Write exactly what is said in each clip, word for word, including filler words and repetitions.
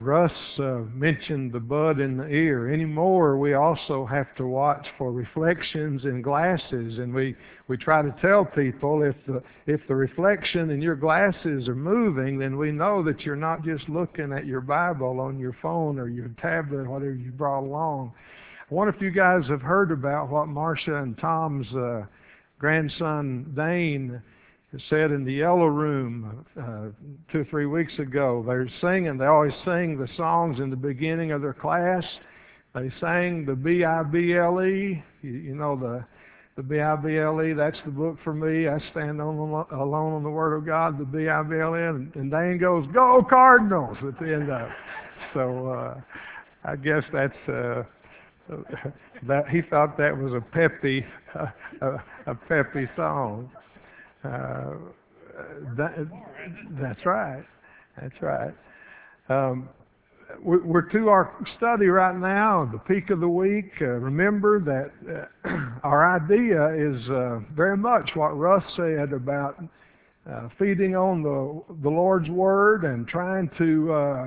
Russ uh, mentioned the bud in the ear. Anymore, we also have to watch for reflections in glasses, and we, we try to tell people if the if the reflection in your glasses are moving, then we know that you're not just looking at your Bible on your phone or your tablet, whatever you brought along. I wonder if you guys have heard about what Marcia and Tom's uh, grandson Dane said in the yellow room uh, two or three weeks ago. They're singing, they always sing the songs in the beginning of their class. They sang the B I B L E, you, you know the the B I B L E, that's the book for me. I stand on the, alone on the Word of God, the B I B L E, and, and Dane goes, "Go Cardinals!" at the end of it. So uh, I guess that's, uh, that he thought that was a peppy, uh, a, a peppy song. Uh, that, that's right. That's right. Um, we're, we're to our study right now, the peak of the week. Uh, remember that uh, our idea is uh, very much what Russ said about uh, feeding on the the Lord's Word and trying to uh,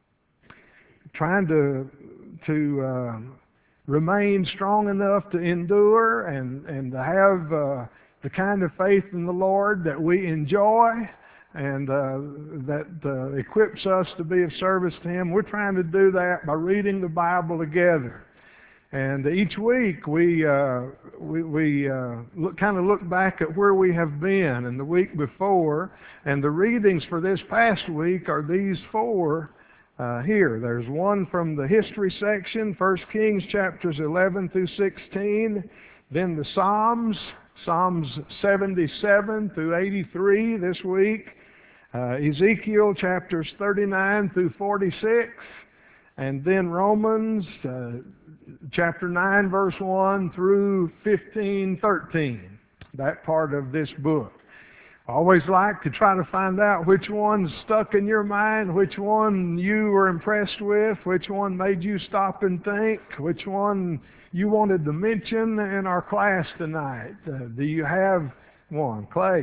trying to to uh, remain strong enough to endure and and to have uh, the kind of faith in the Lord that we enjoy and uh, that uh, equips us to be of service to Him. We're trying to do that by reading the Bible together. And each week we uh, we, we uh, look, kind of look back at where we have been and the week before. And the readings for this past week are these four uh, here. There's one from the history section, First Kings chapters eleven through sixteen. Then the Psalms, Psalms seventy-seven through eighty-three this week. Uh, Ezekiel chapters thirty-nine through forty-six. And then Romans uh, chapter nine verse one through fifteen thirteen. That part of this book. I always like to try to find out which one's stuck in your mind, which one you were impressed with, which one made you stop and think, which one you wanted to mention in our class tonight. Uh, do you have one? Clay?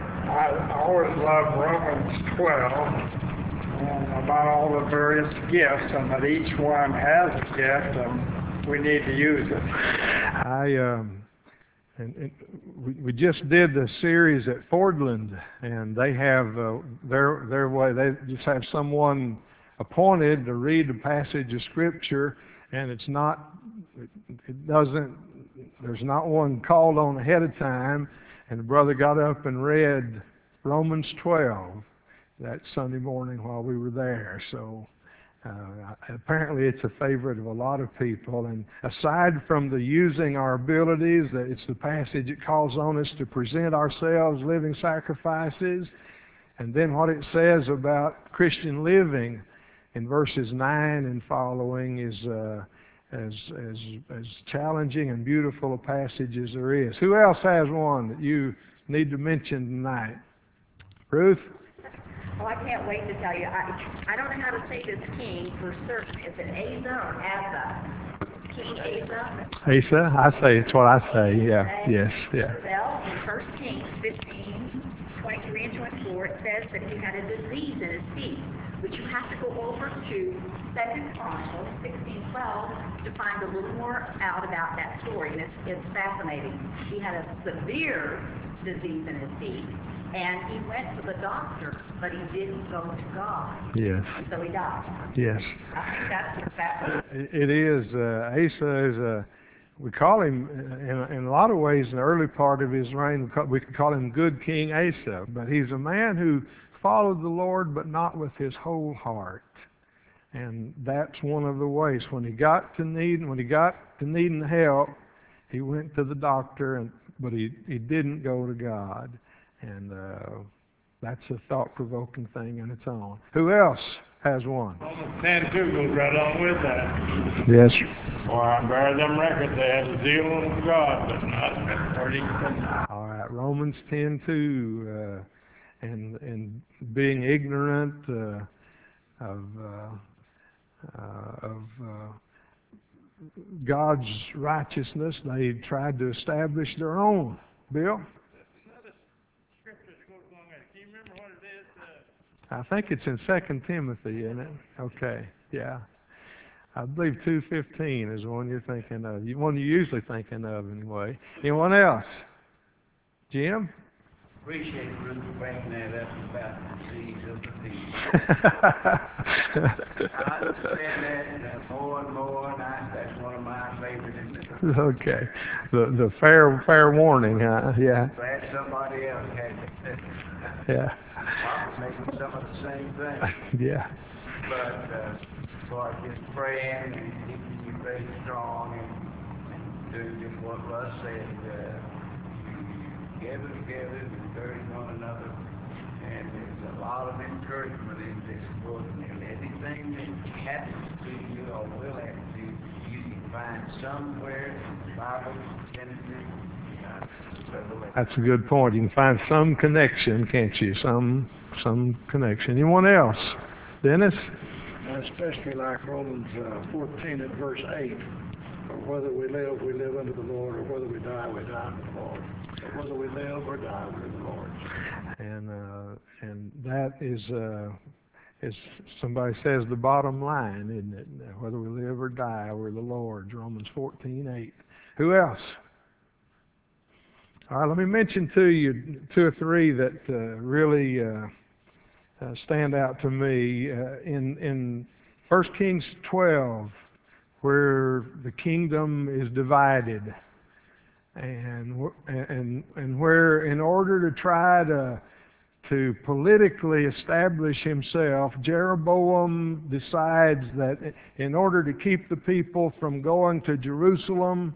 I always love Romans twelve and about all the various gifts, and that each one has a gift and we need to use it. I um, and, and we, we just did the series at Fordland, and they have uh, their their way. They just have someone appointed to read a passage of Scripture, and it's not, it doesn't, there's not one called on ahead of time. And the brother got up and read Romans twelve that Sunday morning while we were there. So uh, apparently it's a favorite of a lot of people. And aside from the using our abilities, that it's the passage that calls on us to present ourselves living sacrifices. And then what it says about Christian living in verses nine and following is uh, as as as challenging and beautiful a passage as there is. Who else has one that you need to mention tonight? Ruth? Oh, I can't wait to tell you. I I don't know how to say this king for certain. Is it Asa or Asa? King Asa? Asa? I say it's what I say. Yeah. Yes. Yeah. Well, in First Kings fifteen, twenty-three and twenty-four, it says that he had a disease in his feet, which you have to go over to Second Chronicles sixteen twelve to find a little more out about that story, and it's, it's fascinating. He had a severe disease in his feet, and he went to the doctor, but he didn't go to God. Yes. So he died. Yes. I think that's what's fascinating. It is. Uh, Asa is a. We call him in, in a lot of ways in the early part of his reign. We, call, we could call him Good King Asa, but he's a man who followed the Lord, but not with his whole heart. And that's one of the ways. When he got to need, when he got to needing help, he went to the doctor, and but he he didn't go to God. And uh, that's a thought-provoking thing in its own. Who else has one? Romans ten two goes right on with that. Yes. For I bear them record they have a zeal of God, but not according to. All right, Romans ten two, uh, and and being ignorant uh, of uh, uh, of uh, God's righteousness, they tried to establish their own. Bill? I think it's in Second Timothy, isn't it? Okay. Yeah. I believe two fifteen is the one you're thinking of. The one you're usually thinking of, anyway. Anyone else? Jim? Appreciate Ruth bringing that up about the seeds of the people. I understand that uh, more and more, and I, that's one of my favorite incidents. Okay. The the fair fair warning, huh? Yeah. Glad somebody else had it. Yeah. Maybe some of the same things. Yeah. But uh, as far as just praying and keeping your faith strong and, and doing just what Russ said, uh, gather together and encourage one another. And there's a lot of encouragement in this book. And anything that happens to you or will happen to you, you can find somewhere in the Bible, Genesis, uh, Revelation. That's a good point. You can find some connection, can't you? Some some connection. Anyone else? Dennis? Especially like Romans uh, fourteen and verse eight. Whether we live, we live unto the Lord, or whether we die, we die unto the Lord. So whether we live or die, we're the Lord's. And uh, and that is, uh, as somebody says, the bottom line, isn't it? Whether we live or die, we're the Lord's. Romans fourteen eight. Who else? All right, let me mention to you two or three that uh, really uh, uh, stand out to me. Uh, in in First Kings twelve, where the kingdom is divided, and and and where in order to try to to politically establish himself, Jeroboam decides that in order to keep the people from going to Jerusalem,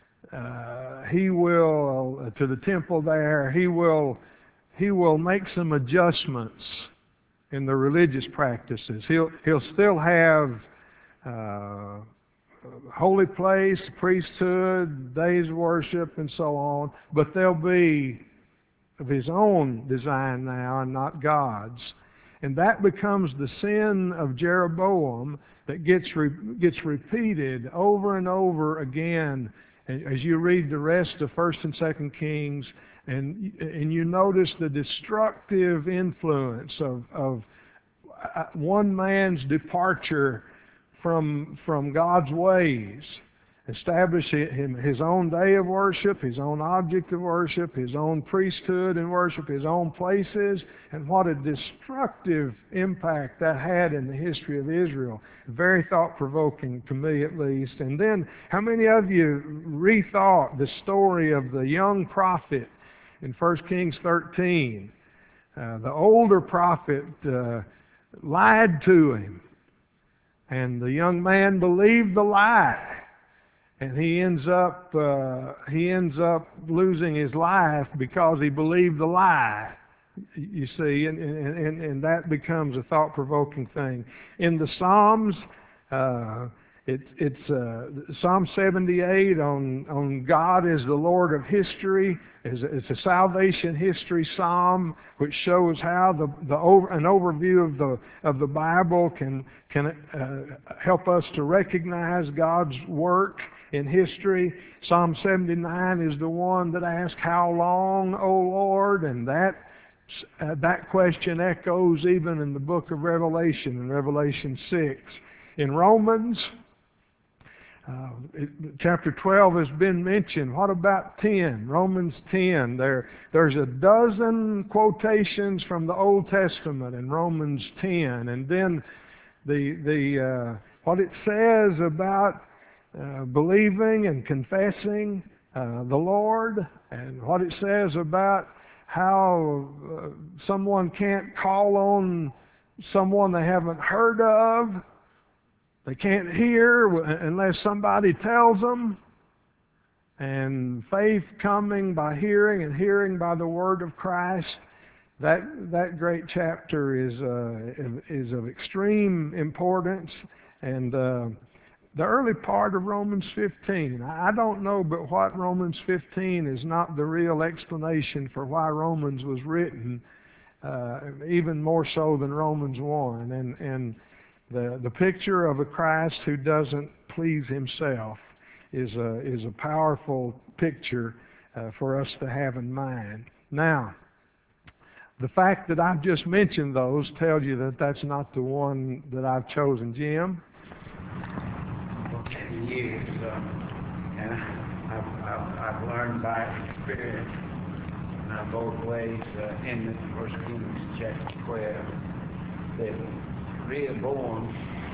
uh, he will uh, to the temple there. He will he will make some adjustments in the religious practices. He'll he'll still have uh, holy place, priesthood, days of worship, and so on, but they'll be of his own design now and not God's. And that becomes the sin of Jeroboam that gets re gets repeated over and over again as you read the rest of First and Second Kings, and and you notice the destructive influence of of one man's departure from from God's ways, establish him his own day of worship, his own object of worship, his own priesthood and worship, his own places, and what a destructive impact that had in the history of Israel. Very thought-provoking to me, at least. And then, how many of you rethought the story of the young prophet in First Kings thirteen? Uh, the older prophet uh, lied to him, and the young man believed the lie. And he ends up uh, he ends up losing his life because he believed the lie. You see, and, and, and that becomes a thought-provoking thing. In the Psalms, uh, it, it's uh, Psalm seventy-eight on on God as the Lord of history. It's a, it's a salvation history psalm which shows how the the over, an overview of the of the Bible can can uh, help us to recognize God's work in history. Psalm seventy-nine is the one that asks, "How long, O Lord?" And that uh, that question echoes even in the book of Revelation, in Revelation six. In Romans, uh, it, chapter twelve has been mentioned. What about ten? Romans ten. There, there's a dozen quotations from the Old Testament in Romans ten, and then the the uh, what it says about Uh, believing and confessing uh, the Lord, and what it says about how uh, someone can't call on someone they haven't heard of. They can't hear unless somebody tells them. And faith coming by hearing, and hearing by the word of Christ. That that great chapter is uh, is of extreme importance. And uh, the early part of Romans fifteen, I don't know but what Romans fifteen is not the real explanation for why Romans was written, uh, even more so than Romans one. And, and the, the picture of a Christ who doesn't please himself is a, is a powerful picture uh, for us to have in mind. Now, the fact that I've just mentioned those tells you that that's not the one that I've chosen. Jim? many years, uh, and I've, I've, I've learned by experience uh, both ways uh, in the First Kings chapter twelve that Rehoboam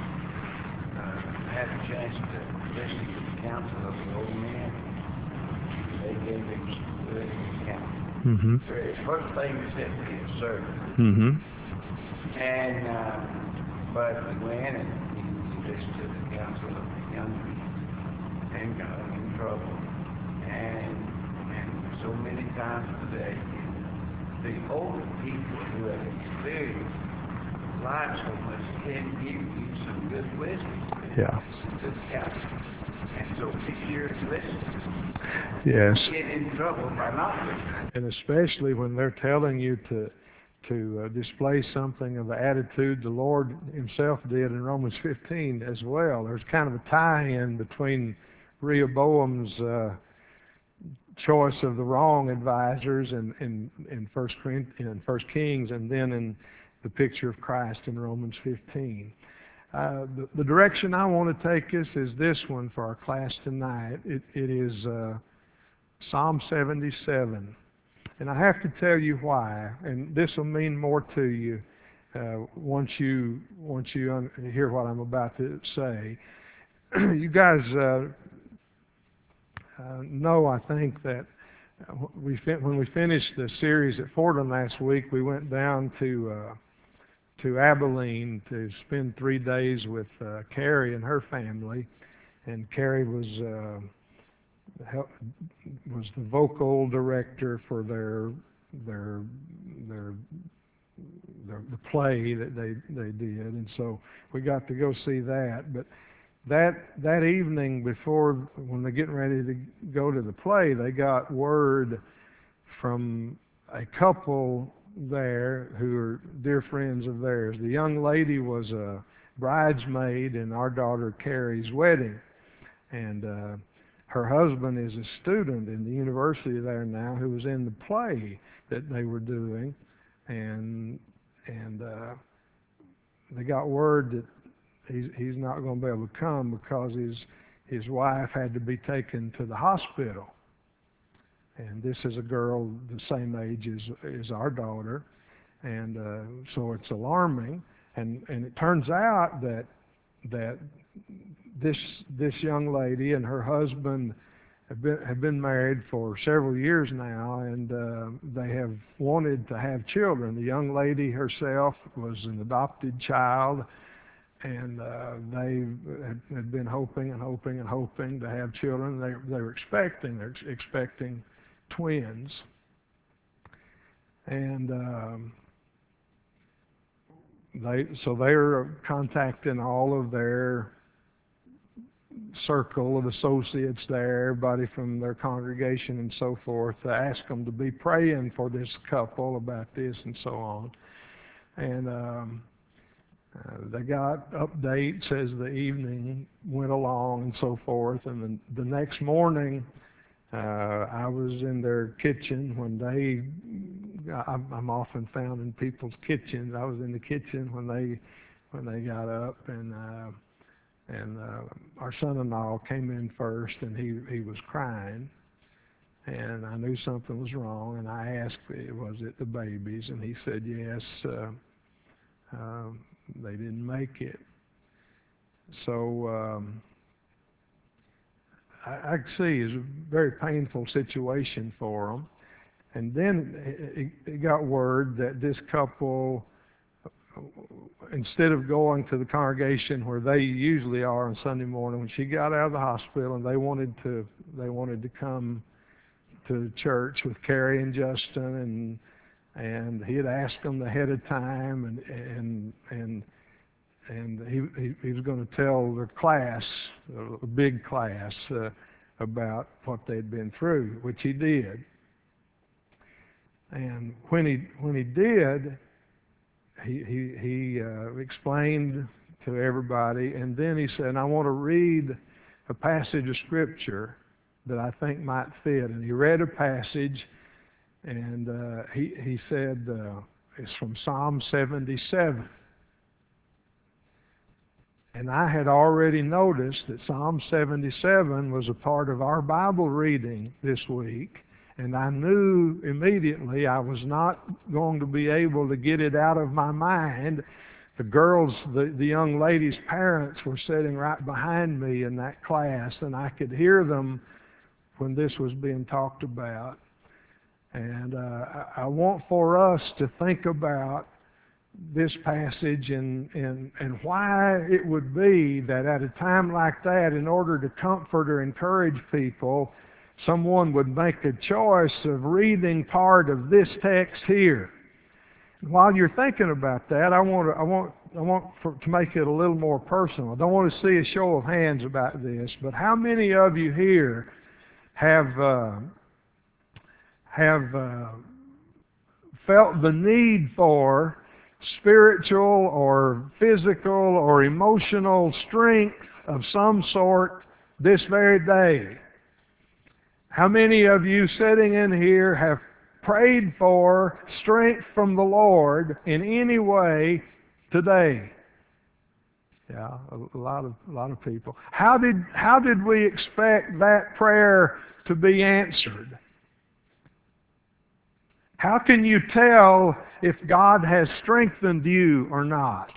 uh, had a chance to listen to the counsel of the old men. They gave him some good counsel. Mm-hmm. The first thing he said to his servant. Mm-hmm. And, uh, but he went and he, he listened to the counsel of the young people and got in trouble. And, and so many times today, the older people who have experienced life so much can give you some good wisdom. Yeah. Some good counsel. And so be sure to listen. Yes. Get in trouble by not listening. And especially when they're telling you to to uh, display something of the attitude the Lord himself did in Romans fifteen as well. There's kind of a tie-in between Rehoboam's uh, choice of the wrong advisors in in in First in First Kings, and then in the picture of Christ in Romans fifteen. Uh, the, the direction I want to take us is this one for our class tonight. It, it is uh, Psalm seventy-seven. And I have to tell you why, and this will mean more to you uh, once you once you un- hear what I'm about to say. You guys uh, uh, know, I think, that we fin- when we finished the series at Fordham last week, we went down to uh, to Abilene to spend three days with uh, Carrie and her family, and Carrie was. Uh, Help, was the vocal director for their their their, their the play that they they did, and so we got to go see that. But that that evening before, when they're getting ready to go to the play, they got word from a couple there who are dear friends of theirs. The young lady was a bridesmaid in our daughter Carrie's wedding, and uh, her husband is a student in the university there now who was in the play that they were doing, and and uh, they got word that he's he's not going to be able to come because his his wife had to be taken to the hospital. And this is a girl the same age as as our daughter, and uh, so it's alarming. And and it turns out that that this this young lady and her husband have been have been married for several years now, and uh, they have wanted to have children. The young lady herself was an adopted child, and uh, they had, had been hoping and hoping and hoping to have children. They they were expecting they're expecting twins, and um, they so they're contacting all of their circle of associates there, everybody from their congregation and so forth, to ask them to be praying for this couple about this and so on. And um, uh, they got updates as the evening went along and so forth. And then the next morning, uh, I was in their kitchen when they, I'm, I'm often found in people's kitchens. I was in the kitchen when they when they got up, and uh, And uh, our son-in-law came in first, and he, he was crying. And I knew something was wrong, and I asked, was it the babies? And he said, yes, uh, uh, they didn't make it. So um, I, I could see it's a very painful situation for them. And then it, it got word that this couple, instead of going to the congregation where they usually are on Sunday morning, when she got out of the hospital, and they wanted to they wanted to come to church with Carrie and Justin, and and he had asked them ahead of time, and and and and he he, he was going to tell the class, a big class, uh, about what they'd been through, which he did. And when he when he did, He he, he uh, explained to everybody, and then he said, I want to read a passage of Scripture that I think might fit. And he read a passage, and uh, he, he said, uh, it's from Psalm seventy-seven. And I had already noticed that Psalm seventy-seven was a part of our Bible reading this week, and I knew immediately I was not going to be able to get it out of my mind. The girls, the, the young ladies' parents were sitting right behind me in that class, and I could hear them when this was being talked about. And uh, I, I want for us to think about this passage and, and, and why it would be that at a time like that, in order to comfort or encourage people, someone would make a choice of reading part of this text here. While you're thinking about that, I want to, I want, I want for, to make it a little more personal. I don't want to see a show of hands about this, but how many of you here have uh, have uh, felt the need for spiritual or physical or emotional strength of some sort this very day? How many of you sitting in here have prayed for strength from the Lord in any way today? Yeah, a lot of a lot of people. How did how did we expect that prayer to be answered? How can you tell if God has strengthened you or not?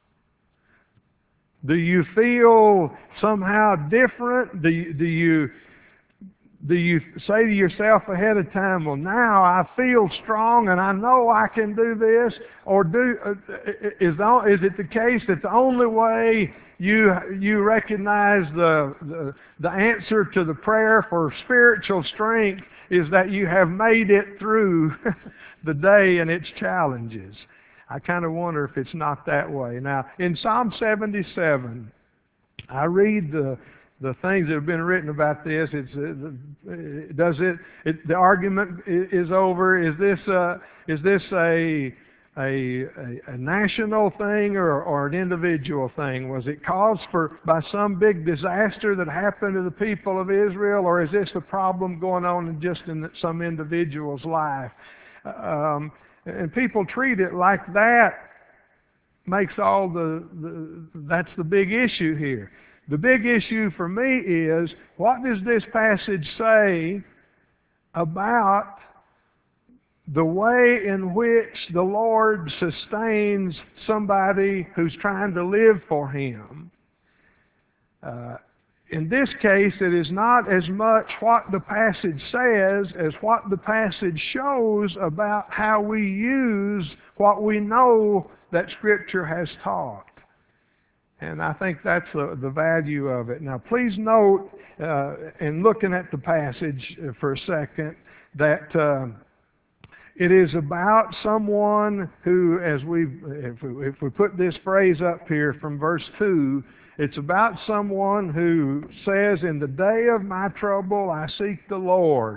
Do you feel somehow different? Do you, do you do you say to yourself ahead of time, well, now I feel strong and I know I can do this? Or do is is it the case that the only way you you recognize the the, the answer to the prayer for spiritual strength is that you have made it through the day and its challenges? I kind of wonder if it's not that way. Now, in Psalm seventy-seven, I read the the things that have been written about this. It's uh, does it, it? The argument is over. Is this uh, is this a A, a, a national thing or, or an individual thing? Was it caused for by some big disaster that happened to the people of Israel, or is this a problem going on in just in some individual's life? Um, and people treat it like that makes all the, the that's the big issue here. The big issue for me is, what does this passage say about the way in which the Lord sustains somebody who's trying to live for Him? Uh, in this case, it is not as much what the passage says as what the passage shows about how we use what we know that Scripture has taught. And I think that's the, the value of it. Now, please note, uh, in looking at the passage for a second, that uh, it is about someone who, as we, if we, if we put this phrase up here from verse two, it's about someone who says, in the day of my trouble, I seek the Lord.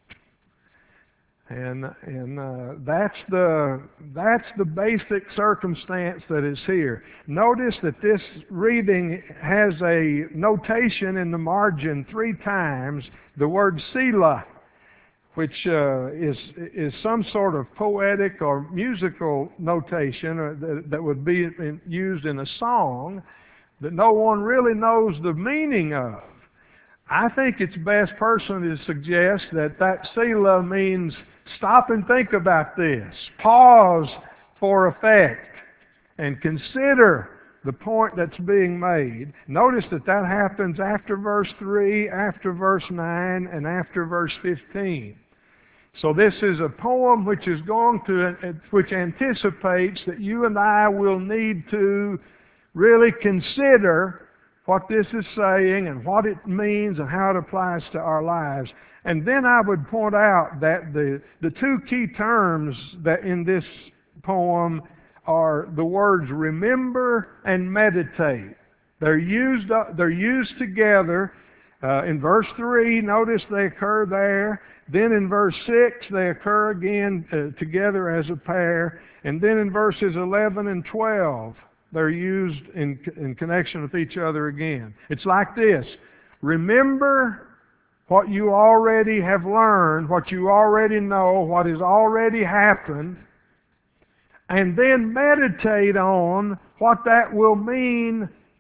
And and uh, that's the that's the basic circumstance that is here. Notice that this reading has a notation in the margin three times, the word Selah, which uh, is is some sort of poetic or musical notation or that, that would be in, used in a song that no one really knows the meaning of. I think it's best personally to suggest that that Selah means stop and think about this. Pause for effect and consider the point that's being made. Notice that that happens after verse three, after verse nine, and after verse fifteen. So this is a poem which is going to, which anticipates that you and I will need to really consider what this is saying and what it means and how it applies to our lives. And then I would point out that the, the two key terms that in this poem are the words remember and meditate. They're used, they're used together. Uh, in verse three, notice they occur there. Then in verse six, they occur again uh, together as a pair. And then in verses eleven and twelve, they're used in, in connection with each other again. It's like this. Remember what you already have learned, what you already know, what has already happened, and then meditate on what that will mean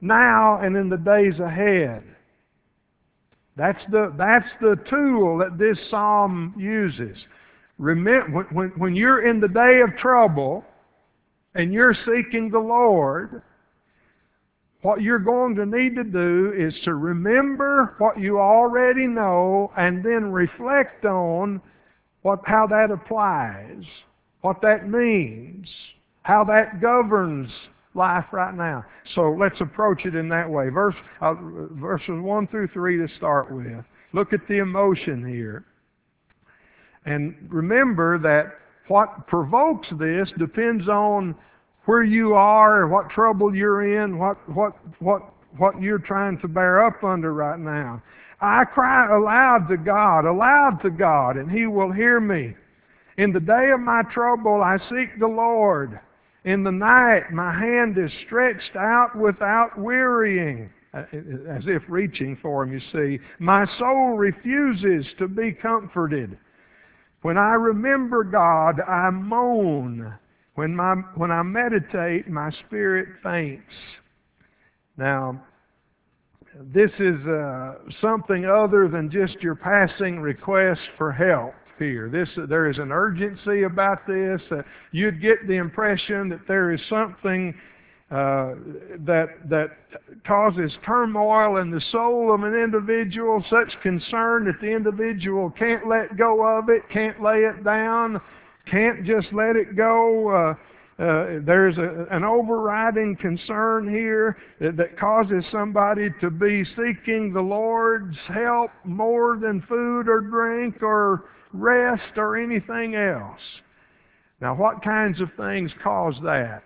now and in the days ahead. That's the, that's the tool that this psalm uses. Remember, when, when you're in the day of trouble and you're seeking the Lord, what you're going to need to do is to remember what you already know and then reflect on what, how that applies, what that means, how that governs life right now. So let's approach it in that way. Verse, uh, verses one through three to start with. Look at the emotion here. And remember that what provokes this depends on where you are, what trouble you're in, what, what, what, what you're trying to bear up under right now. I cry aloud to God, aloud to God, and He will hear me. In the day of my trouble, I seek the Lord. In the night, my hand is stretched out without wearying, as if reaching for Him, you see. My soul refuses to be comforted. When I remember God, I moan. When, my, when I meditate, my spirit faints. Now, this is uh, something other than just your passing request for help here. This, uh, there is an urgency about this. Uh, you'd get the impression that there is something uh, that, that causes turmoil in the soul of an individual, such concern that the individual can't let go of it, can't lay it down, can't just let it go. Uh, uh, there's a, an overriding concern here that, that causes somebody to be seeking the Lord's help more than food or drink or rest or anything else. Now, what kinds of things cause that?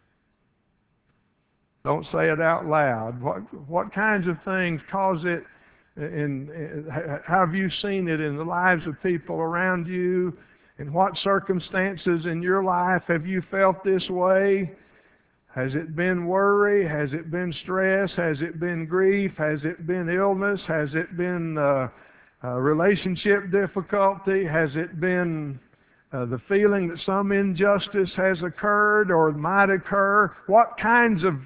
Don't say it out loud. What, what kinds of things cause it? In, in, how have you seen it in the lives of people around you? In what circumstances in your life have you felt this way? Has it been worry? Has it been stress? Has it been grief? Has it been illness? Has it been uh, uh, relationship difficulty? Has it been uh, the feeling that some injustice has occurred or might occur? What kinds of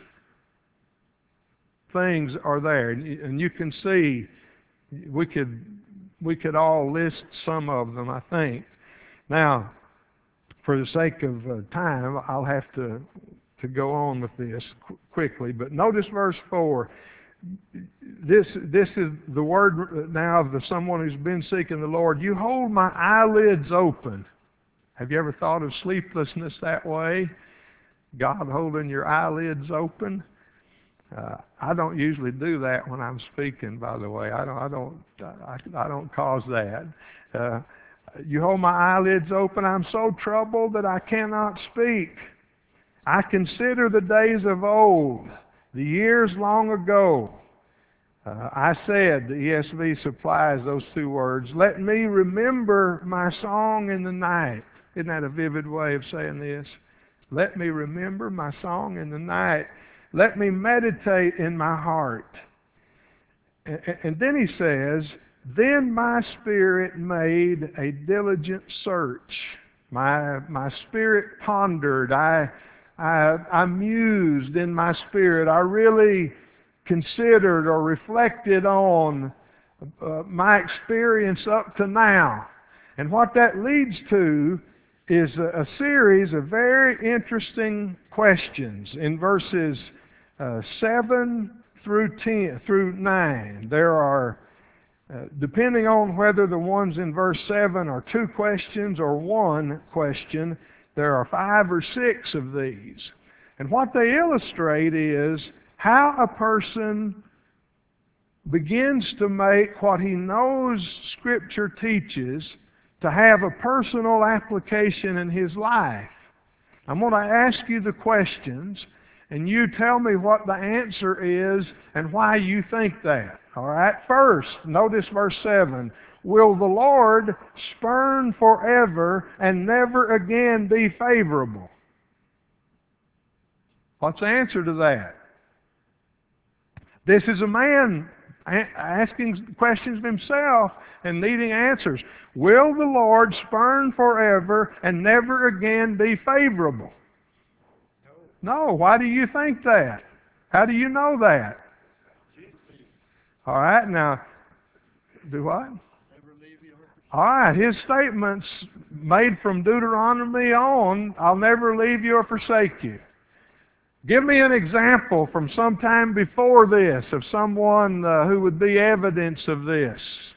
things are there? And you, and you can see, we could, we could all list some of them, I think. Now, for the sake of uh, time, I'll have to, to go on with this qu- quickly. But notice verse four. This, this is the word now of the someone who's been seeking the Lord. You hold my eyelids open. Have you ever thought of sleeplessness that way? God holding your eyelids open? Uh, I don't usually do that when I'm speaking, by the way. I don't, I don't, I, I don't cause that. Uh, You hold my eyelids open. I'm so troubled that I cannot speak. I consider the days of old, the years long ago. Uh, I said, the E S V supplies those two words, let me remember my song in the night. Isn't that a vivid way of saying this? Let me remember my song in the night. Let me meditate in my heart. And, and then he says, then my spirit made a diligent search. My, my spirit pondered. I, I, I mused in my spirit. I really considered or reflected on uh, my experience up to now. And what that leads to is a, a series of very interesting questions in verses uh, seven through ten through nine. There are Uh, depending on whether the ones in verse seven are two questions or one question, there are five or six of these. And what they illustrate is how a person begins to make what he knows Scripture teaches to have a personal application in his life. I'm going to ask you the questions, and you tell me what the answer is and why you think that. All right, first, notice verse seven. Will the Lord spurn forever and never again be favorable? What's the answer to that? This is a man asking questions of himself and needing answers. Will the Lord spurn forever and never again be favorable? No. Why do you think that? How do you know that? All right, now, do what? All right, his statements made from Deuteronomy on, I'll never leave you or forsake you. Give me an example from some time before this of someone uh, who would be evidence of this.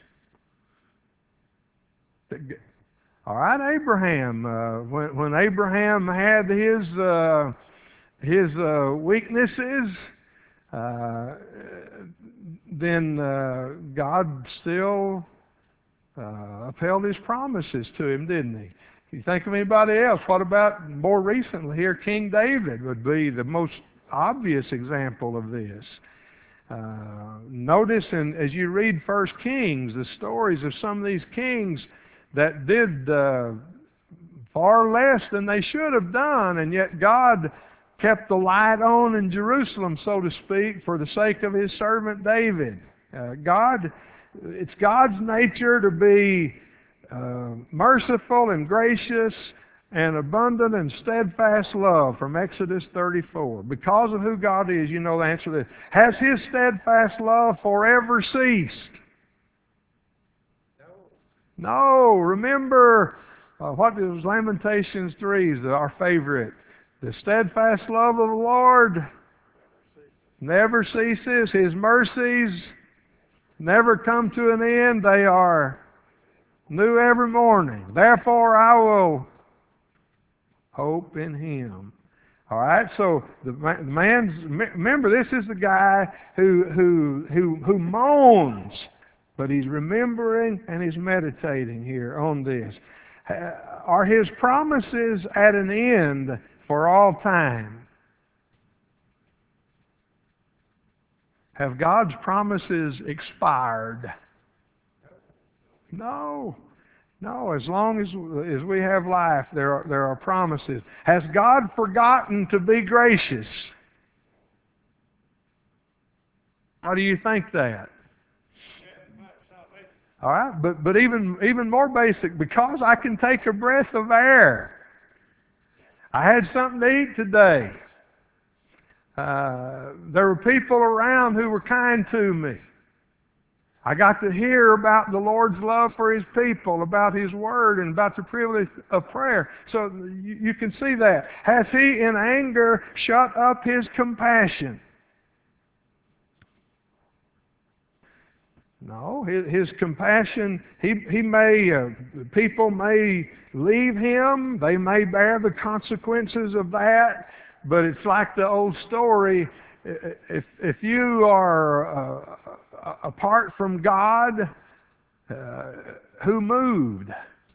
All right, Abraham. Uh, when, when Abraham had his uh, his uh, weaknesses, uh, then uh, God still uh, upheld His promises to him, didn't He? You think of anybody else? What about more recently here? King David would be the most obvious example of this. Uh, notice, in, as you read First Kings, the stories of some of these kings that did uh, far less than they should have done, and yet God kept the light on in Jerusalem, so to speak, for the sake of His servant David. Uh, God, it's God's nature to be uh, merciful and gracious and abundant and steadfast love, from Exodus thirty-four. Because of who God is, you know the answer to this. Has His steadfast love forever ceased? No. Remember, uh, what is Lamentations three, is our favorite. The steadfast love of the Lord never ceases. His mercies never come to an end. They are new every morning. Therefore I will hope in Him. All right, so the man's, remember, this is the guy who who who who moans, but he's remembering and he's meditating here on this. Are his promises at an end for all time? Have God's promises expired? No. No, as long as, as we have life, there are, there are promises. Has God forgotten to be gracious? How do you think that? All right, but, but even, even more basic, because I can take a breath of air. I had something to eat today. Uh, there were people around who were kind to me. I got to hear about the Lord's love for His people, about His Word, and about the privilege of prayer. So you, you can see that. Has He in anger shut up His compassion? No, His, his compassion, He, he may, uh, people may leave Him, they may bear the consequences of that, but it's like the old story, if, if you are uh, apart from God, uh, who moved?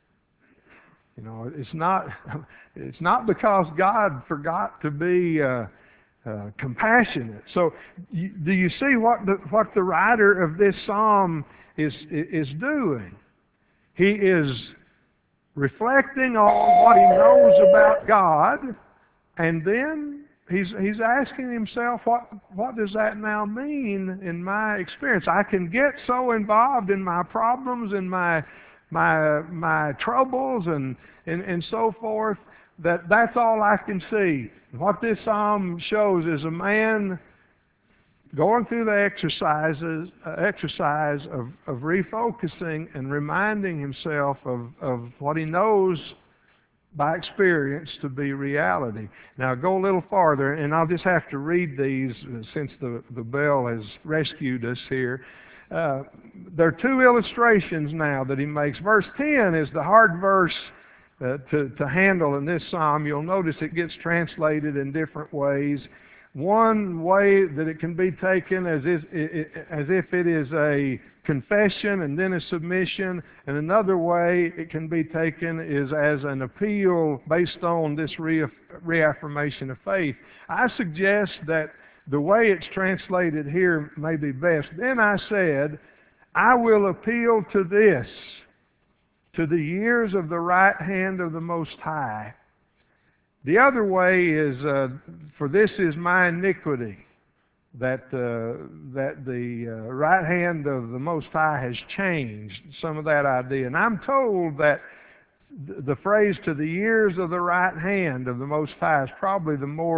You know, it's not, it's not because God forgot to be uh, uh, compassionate. So, you, do you see what the what the writer of this psalm is is doing? He is reflecting on what he knows about God, and then he's he's asking himself, what what does that now mean in my experience? I can get so involved in my problems and my my my troubles and and, and so forth that that's all I can see. What this psalm shows is a man going through the exercises uh, exercise of, of refocusing and reminding himself of, of what he knows by experience to be reality. Now go a little farther, and I'll just have to read these since the, the bell has rescued us here. Uh, there are two illustrations now that he makes. Verse ten is the hard verse uh, to, to handle in this psalm. You'll notice it gets translated in different ways. One way that it can be taken as if, as if it is a confession and then a submission, and another way it can be taken is as an appeal based on this reaffirmation of faith. I suggest that the way it's translated here may be best. Then I said, I will appeal to this, to the years of the right hand of the Most High. The other way is, uh, for this is my iniquity, that uh, that the uh, right hand of the Most High has changed, some of that idea. And I'm told that th- the phrase to the years of the right hand of the Most High is probably the more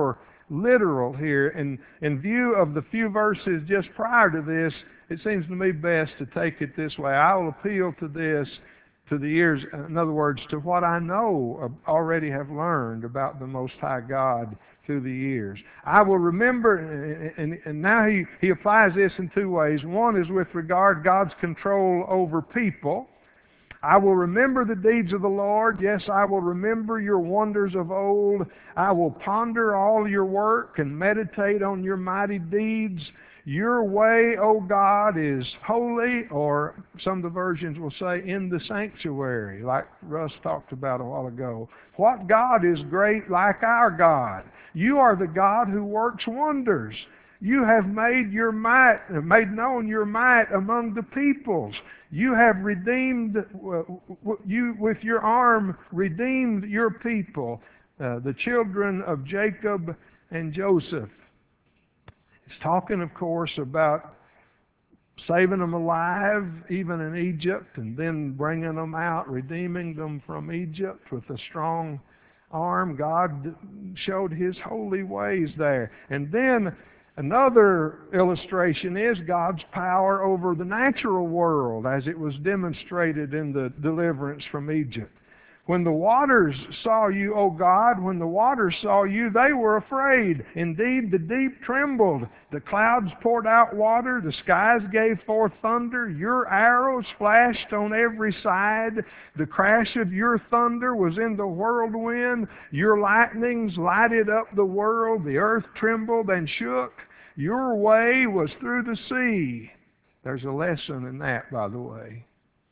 literal here. And in view of the few verses just prior to this, it seems to me best to take it this way. I will appeal to this, to the ears, in other words, to what I know, already have learned about the Most High God through the years. I will remember, and, and now he, he applies this in two ways. One is with regard God's control over people. I will remember the deeds of the Lord. Yes, I will remember your wonders of old. I will ponder all your work and meditate on your mighty deeds. Your way, O God, is holy, or some of the versions will say in the sanctuary, like Russ talked about a while ago. What God is great like our God? You are the God who works wonders. You have made your might, made known your might among the peoples. You have redeemed, you with your arm redeemed your people, uh, the children of Jacob and Joseph. It's talking, of course, about saving them alive, even in Egypt, and then bringing them out, redeeming them from Egypt with a strong arm. God showed His holy ways there. And then another illustration is God's power over the natural world as it was demonstrated in the deliverance from Egypt. When the waters saw you, O God, when the waters saw you, they were afraid. Indeed, the deep trembled. The clouds poured out water. The skies gave forth thunder. Your arrows flashed on every side. The crash of your thunder was in the whirlwind. Your lightnings lighted up the world. The earth trembled and shook. Your way was through the sea. There's a lesson in that, by the way.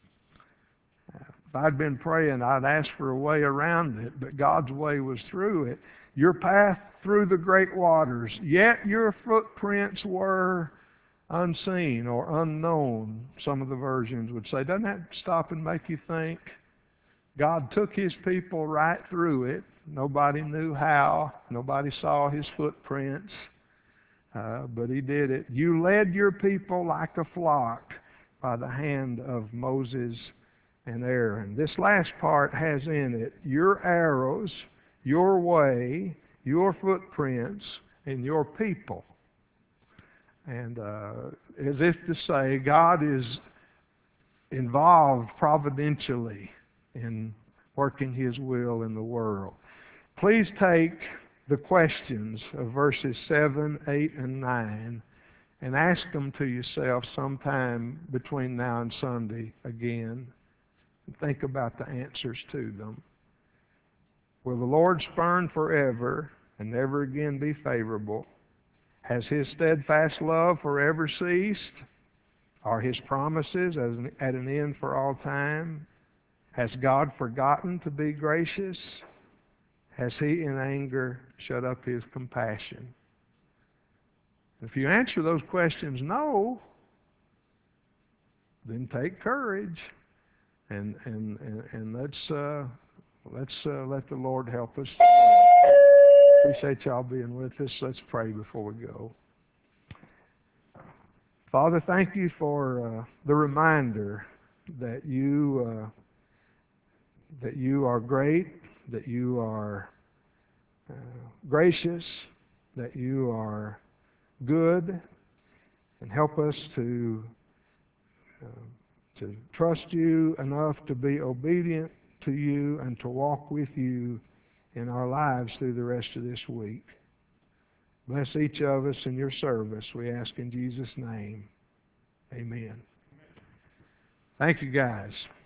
If I'd been praying, I'd ask for a way around it, but God's way was through it. Your path through the great waters, yet your footprints were unseen or unknown, some of the versions would say. Doesn't that stop and make you think? God took His people right through it. Nobody knew how. Nobody saw His footprints, uh, but He did it. You led your people like a flock by the hand of Moses and Aaron. This last part has in it your arrows, your way, your footprints, and your people. And uh, as if to say, God is involved providentially in working His will in the world. Please take the questions of verses seven, eight, and nine and ask them to yourself sometime between now and Sunday again. Think about the answers to them. Will the Lord spurn forever and never again be favorable? Has His steadfast love forever ceased? Are His promises as an, at an end for all time? Has God forgotten to be gracious? Has He in anger shut up His compassion? If you answer those questions no, then take courage. And and and, and let's uh, let's uh, let the Lord help us. Appreciate y'all being with us. Let's pray before we go. Father, thank you for uh, the reminder that you uh, that you are great, that you are uh, gracious, that you are good, and help us to. Uh, to trust you enough to be obedient to you and to walk with you in our lives through the rest of this week. Bless each of us in your service, we ask in Jesus' name. Amen. Thank you, guys.